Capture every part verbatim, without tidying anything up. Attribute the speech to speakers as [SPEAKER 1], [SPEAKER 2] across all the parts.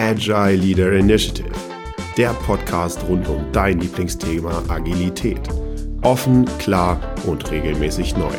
[SPEAKER 1] Agile Leader Initiative, der Podcast rund um dein Lieblingsthema Agilität. Offen, klar und regelmäßig neu.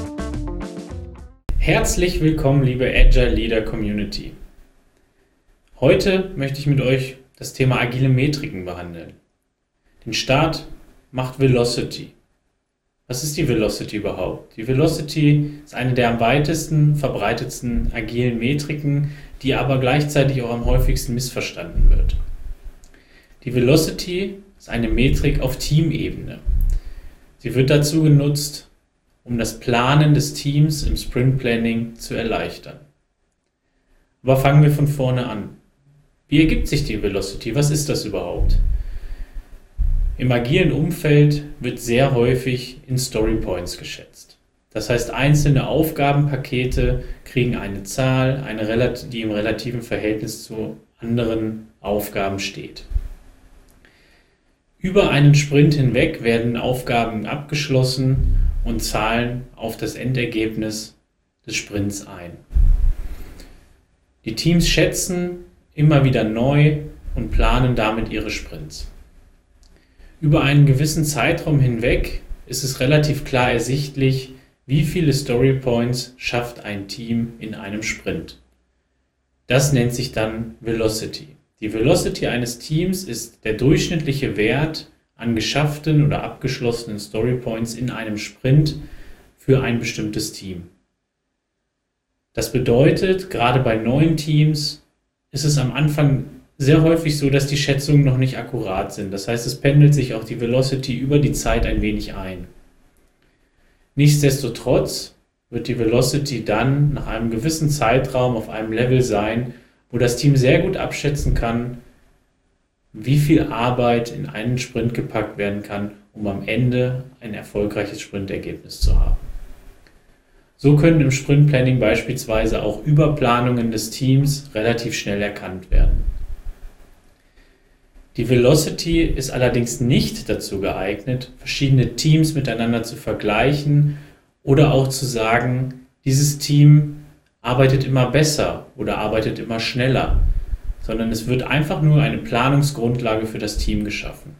[SPEAKER 2] Herzlich willkommen, liebe Agile Leader Community. Heute möchte ich mit euch das Thema agile Metriken behandeln. Den Start macht Velocity. Was ist die Velocity überhaupt? Die Velocity ist eine der am weitesten verbreitetsten agilen Metriken, die aber gleichzeitig auch am häufigsten missverstanden wird. Die Velocity ist eine Metrik auf Teamebene. Sie wird dazu genutzt, um das Planen des Teams im Sprint Planning zu erleichtern. Aber fangen wir von vorne an. Wie ergibt sich die Velocity? Was ist das überhaupt? Im agilen Umfeld wird sehr häufig in Story Points geschätzt. Das heißt, einzelne Aufgabenpakete kriegen eine Zahl, eine, die im relativen Verhältnis zu anderen Aufgaben steht. Über einen Sprint hinweg werden Aufgaben abgeschlossen und zahlen auf das Endergebnis des Sprints ein. Die Teams schätzen immer wieder neu und planen damit ihre Sprints. Über einen gewissen Zeitraum hinweg ist es relativ klar ersichtlich, wie viele Story Points schafft ein Team in einem Sprint. Das nennt sich dann Velocity. Die Velocity eines Teams ist der durchschnittliche Wert an geschafften oder abgeschlossenen Story Points in einem Sprint für ein bestimmtes Team. Das bedeutet, gerade bei neuen Teams ist es am Anfang sehr häufig so, dass die Schätzungen noch nicht akkurat sind. Das heißt, es pendelt sich auch die Velocity über die Zeit ein wenig ein. Nichtsdestotrotz wird die Velocity dann nach einem gewissen Zeitraum auf einem Level sein, wo das Team sehr gut abschätzen kann, wie viel Arbeit in einen Sprint gepackt werden kann, um am Ende ein erfolgreiches Sprintergebnis zu haben. So können im Sprintplanning beispielsweise auch Überplanungen des Teams relativ schnell erkannt werden. Die Velocity ist allerdings nicht dazu geeignet, verschiedene Teams miteinander zu vergleichen oder auch zu sagen, dieses Team arbeitet immer besser oder arbeitet immer schneller, sondern es wird einfach nur eine Planungsgrundlage für das Team geschaffen.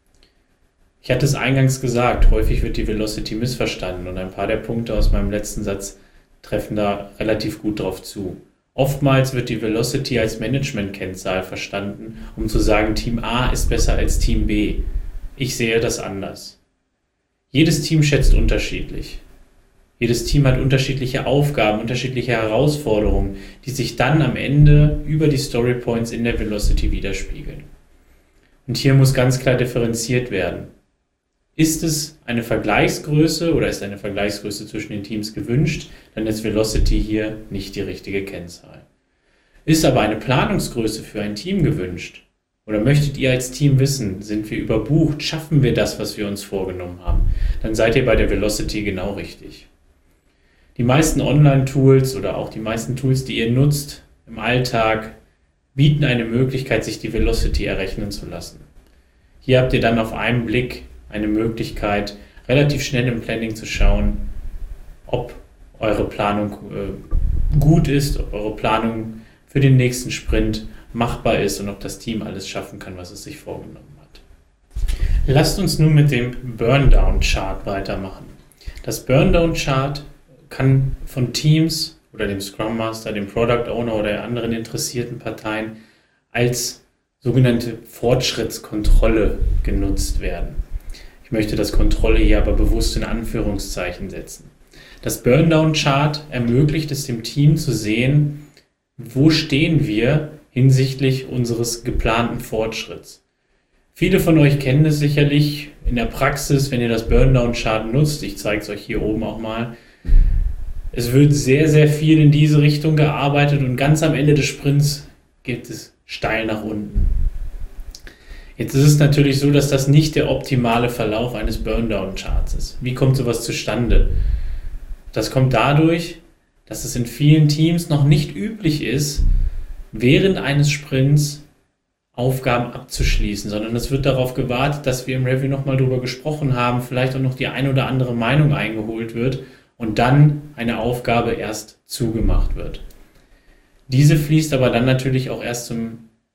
[SPEAKER 2] Ich hatte es eingangs gesagt, häufig wird die Velocity missverstanden und ein paar der Punkte aus meinem letzten Satz treffen da relativ gut drauf zu. Oftmals wird die Velocity als Management-Kennzahl verstanden, um zu sagen, Team A ist besser als Team B. Ich sehe das anders. Jedes Team schätzt unterschiedlich. Jedes Team hat unterschiedliche Aufgaben, unterschiedliche Herausforderungen, die sich dann am Ende über die Story Points in der Velocity widerspiegeln. Und hier muss ganz klar differenziert werden. Ist es eine Vergleichsgröße oder ist eine Vergleichsgröße zwischen den Teams gewünscht, dann ist Velocity hier nicht die richtige Kennzahl. Ist aber eine Planungsgröße für ein Team gewünscht? Oder möchtet ihr als Team wissen, sind wir überbucht, schaffen wir das, was wir uns vorgenommen haben? Dann seid ihr bei der Velocity genau richtig. Die meisten Online-Tools oder auch die meisten Tools, die ihr nutzt im Alltag, bieten eine Möglichkeit, sich die Velocity errechnen zu lassen. Hier habt ihr dann auf einen Blick eine Möglichkeit, relativ schnell im Planning zu schauen, ob eure Planung äh, gut ist, ob eure Planung für den nächsten Sprint machbar ist und ob das Team alles schaffen kann, was es sich vorgenommen hat. Lasst uns nun mit dem Burndown-Chart weitermachen. Das Burndown-Chart kann von Teams oder dem Scrum Master, dem Product Owner oder anderen interessierten Parteien als sogenannte Fortschrittskontrolle genutzt werden. Ich möchte das Kontrolle hier aber bewusst in Anführungszeichen setzen. Das Burndown-Chart ermöglicht es dem Team zu sehen, wo stehen wir hinsichtlich unseres geplanten Fortschritts. Viele von euch kennen es sicherlich in der Praxis, wenn ihr das Burndown-Chart nutzt. Ich zeige es euch hier oben auch mal. Es wird sehr, sehr viel in diese Richtung gearbeitet und ganz am Ende des Sprints geht es steil nach unten. Jetzt ist es natürlich so, dass das nicht der optimale Verlauf eines Burndown-Charts ist. Wie kommt sowas zustande? Das kommt dadurch, dass es in vielen Teams noch nicht üblich ist, während eines Sprints Aufgaben abzuschließen, sondern es wird darauf gewartet, dass wir im Review nochmal drüber gesprochen haben, vielleicht auch noch die eine oder andere Meinung eingeholt wird und dann eine Aufgabe erst zugemacht wird. Diese fließt aber dann natürlich auch erst zum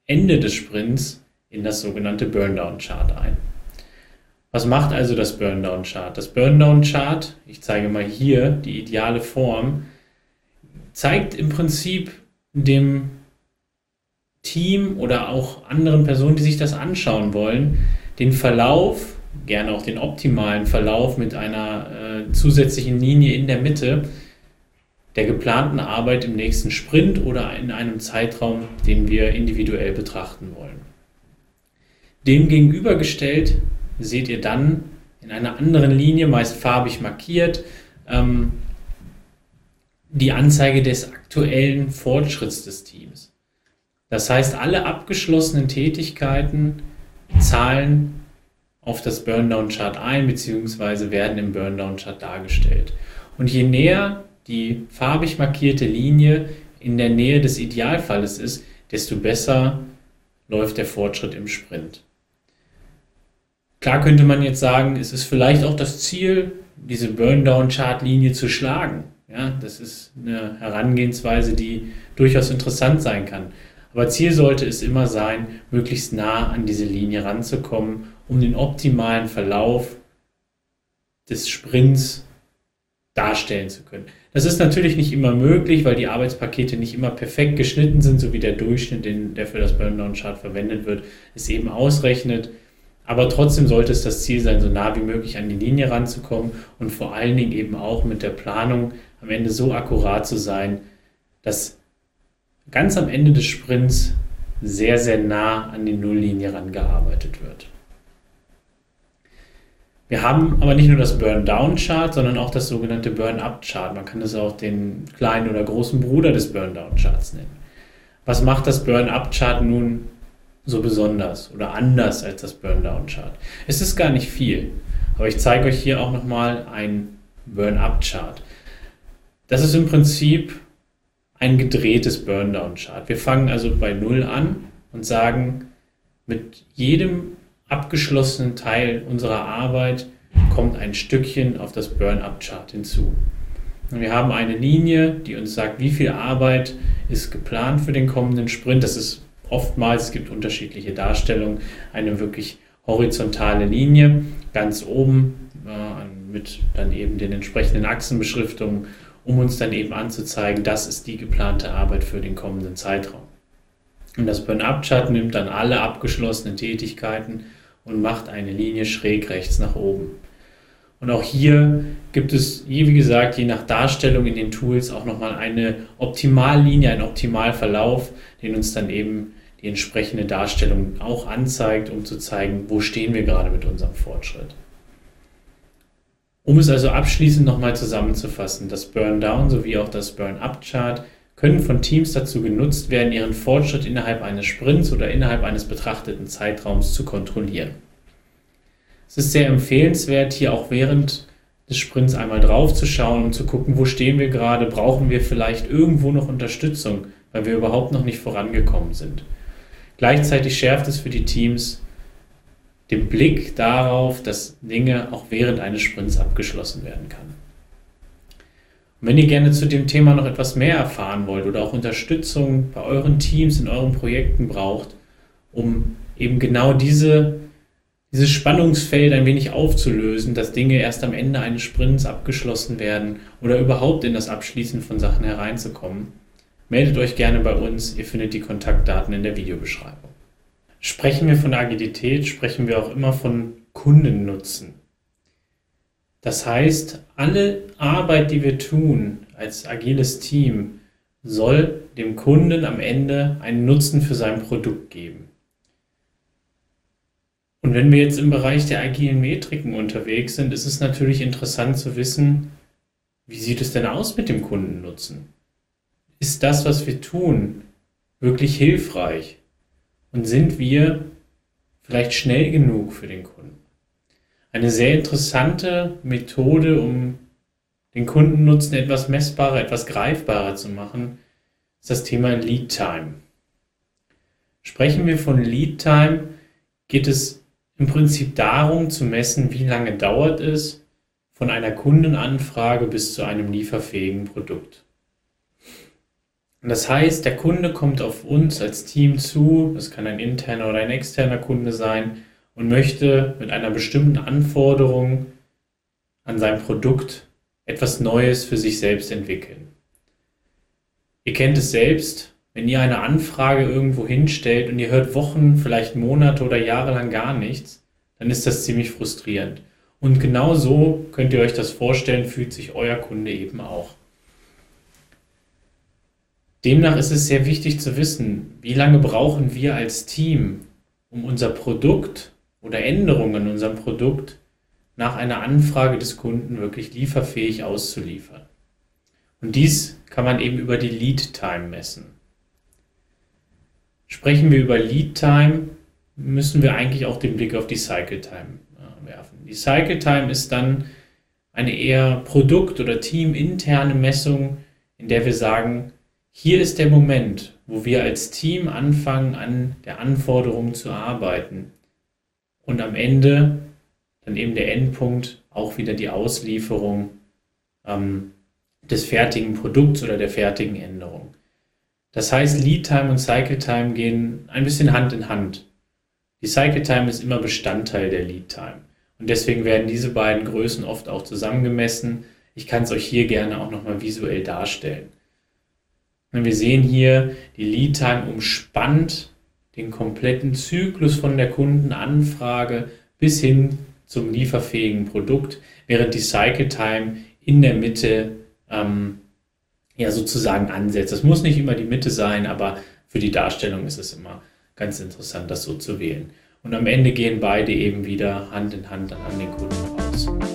[SPEAKER 2] Ende des Sprints in das sogenannte Burndown-Chart ein. Was macht also das Burndown-Chart? Das Burndown-Chart, ich zeige mal hier die ideale Form, zeigt im Prinzip dem Team oder auch anderen Personen, die sich das anschauen wollen, den Verlauf, gerne auch den optimalen Verlauf mit einer äh, zusätzlichen Linie in der Mitte der geplanten Arbeit im nächsten Sprint oder in einem Zeitraum, den wir individuell betrachten wollen. Dem gegenübergestellt seht ihr dann in einer anderen Linie, meist farbig markiert, ähm, die Anzeige des aktuellen Fortschritts des Teams. Das heißt, alle abgeschlossenen Tätigkeiten zahlen auf das Burndown-Chart ein, beziehungsweise werden im Burndown-Chart dargestellt. Und je näher die farbig markierte Linie in der Nähe des Idealfalles ist, desto besser läuft der Fortschritt im Sprint. Klar könnte man jetzt sagen, es ist vielleicht auch das Ziel, diese Burndown-Chart-Linie zu schlagen. Ja, das ist eine Herangehensweise, die durchaus interessant sein kann. Aber Ziel sollte es immer sein, möglichst nah an diese Linie ranzukommen, um den optimalen Verlauf des Sprints darstellen zu können. Das ist natürlich nicht immer möglich, weil die Arbeitspakete nicht immer perfekt geschnitten sind, so wie der Durchschnitt, den, der für das Burndown-Chart verwendet wird, es eben ausrechnet. Aber trotzdem sollte es das Ziel sein, so nah wie möglich an die Linie ranzukommen und vor allen Dingen eben auch mit der Planung am Ende so akkurat zu sein, dass ganz am Ende des Sprints sehr, sehr nah an die Nulllinie rangearbeitet wird. Wir haben aber nicht nur das Burn-Down-Chart, sondern auch das sogenannte Burn-Up-Chart. Man kann das auch den kleinen oder großen Bruder des Burn-Down-Charts nennen. Was macht das Burn-Up-Chart nun so besonders oder anders als das Burn-Down-Chart? Es ist gar nicht viel, aber ich zeige euch hier auch nochmal ein Burn-Up-Chart. Das ist im Prinzip ein gedrehtes Burn-Down-Chart. Wir fangen also bei Null an und sagen, mit jedem abgeschlossenen Teil unserer Arbeit kommt ein Stückchen auf das Burn-Up-Chart hinzu. Und wir haben eine Linie, die uns sagt, wie viel Arbeit ist geplant für den kommenden Sprint. Das ist oftmals, es gibt unterschiedliche Darstellungen, eine wirklich horizontale Linie, ganz oben äh, mit dann eben den entsprechenden Achsenbeschriftungen, um uns dann eben anzuzeigen, das ist die geplante Arbeit für den kommenden Zeitraum. Und das Burn-Up-Chart nimmt dann alle abgeschlossenen Tätigkeiten und macht eine Linie schräg rechts nach oben. Und auch hier gibt es, wie gesagt, je nach Darstellung in den Tools auch nochmal eine Optimallinie, einen Optimalverlauf, den uns dann eben die entsprechende Darstellung auch anzeigt, um zu zeigen, wo stehen wir gerade mit unserem Fortschritt. Um es also abschließend nochmal zusammenzufassen, das Burn-Down sowie auch das Burn-Up-Chart können von Teams dazu genutzt werden, ihren Fortschritt innerhalb eines Sprints oder innerhalb eines betrachteten Zeitraums zu kontrollieren. Es ist sehr empfehlenswert, hier auch während des Sprints einmal drauf zu schauen, um zu gucken, wo stehen wir gerade, brauchen wir vielleicht irgendwo noch Unterstützung, weil wir überhaupt noch nicht vorangekommen sind. Gleichzeitig schärft es für die Teams den Blick darauf, dass Dinge auch während eines Sprints abgeschlossen werden kann. Und wenn ihr gerne zu dem Thema noch etwas mehr erfahren wollt oder auch Unterstützung bei euren Teams in euren Projekten braucht, um eben genau diese, dieses Spannungsfeld ein wenig aufzulösen, dass Dinge erst am Ende eines Sprints abgeschlossen werden oder überhaupt in das Abschließen von Sachen hereinzukommen, meldet euch gerne bei uns. Ihr findet die Kontaktdaten in der Videobeschreibung. Sprechen wir von Agilität, sprechen wir auch immer von Kundennutzen. Das heißt, alle Arbeit, die wir tun als agiles Team, soll dem Kunden am Ende einen Nutzen für sein Produkt geben. Und wenn wir jetzt im Bereich der agilen Metriken unterwegs sind, ist es natürlich interessant zu wissen, wie sieht es denn aus mit dem Kundennutzen? Ist das, was wir tun, wirklich hilfreich? Und sind wir vielleicht schnell genug für den Kunden? Eine sehr interessante Methode, um den Kundennutzen etwas messbarer, etwas greifbarer zu machen, ist das Thema Lead Time. Sprechen wir von Lead Time, geht es im Prinzip darum zu messen, wie lange dauert es von einer Kundenanfrage bis zu einem lieferfähigen Produkt. Und das heißt, der Kunde kommt auf uns als Team zu, das kann ein interner oder ein externer Kunde sein, und möchte mit einer bestimmten Anforderung an sein Produkt etwas Neues für sich selbst entwickeln. Ihr kennt es selbst, wenn ihr eine Anfrage irgendwo hinstellt und ihr hört Wochen, vielleicht Monate oder Jahre lang gar nichts, dann ist das ziemlich frustrierend. Und genau so könnt ihr euch das vorstellen, fühlt sich euer Kunde eben auch. Demnach ist es sehr wichtig zu wissen, wie lange brauchen wir als Team, um unser Produkt oder Änderungen an unserem Produkt nach einer Anfrage des Kunden wirklich lieferfähig auszuliefern. Und dies kann man eben über die Lead Time messen. Sprechen wir über Lead Time, müssen wir eigentlich auch den Blick auf die Cycle Time äh, werfen. Die Cycle Time ist dann eine eher produkt- oder teaminterne Messung, in der wir sagen, hier ist der Moment, wo wir als Team anfangen, an der Anforderung zu arbeiten. Und am Ende dann eben der Endpunkt, auch wieder die Auslieferung ähm, des fertigen Produkts oder der fertigen Änderung. Das heißt, Lead Time und Cycle Time gehen ein bisschen Hand in Hand. Die Cycle Time ist immer Bestandteil der Lead Time. Und deswegen werden diese beiden Größen oft auch zusammengemessen. Ich kann es euch hier gerne auch nochmal visuell darstellen. Und wir sehen hier, die Lead Time umspannt den kompletten Zyklus von der Kundenanfrage bis hin zum lieferfähigen Produkt, während die Cycle Time in der Mitte ähm, ja sozusagen ansetzt. Das muss nicht immer die Mitte sein, aber für die Darstellung ist es immer ganz interessant, das so zu wählen. Und am Ende gehen beide eben wieder Hand in Hand an den Kunden raus.